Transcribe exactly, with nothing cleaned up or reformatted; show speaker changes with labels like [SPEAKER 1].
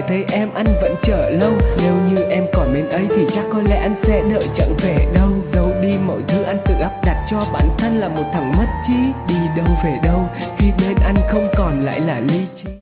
[SPEAKER 1] thấy em anh vẫn chờ lâu. Nếu như em còn bên ấy thì chắc có lẽ anh sẽ đợi chẳng về đâu. Đâu đi mọi thứ anh tự áp đặt cho bản thân là một thằng mất trí. Đi đâu về đâu khi bên anh không còn lại là lý trí.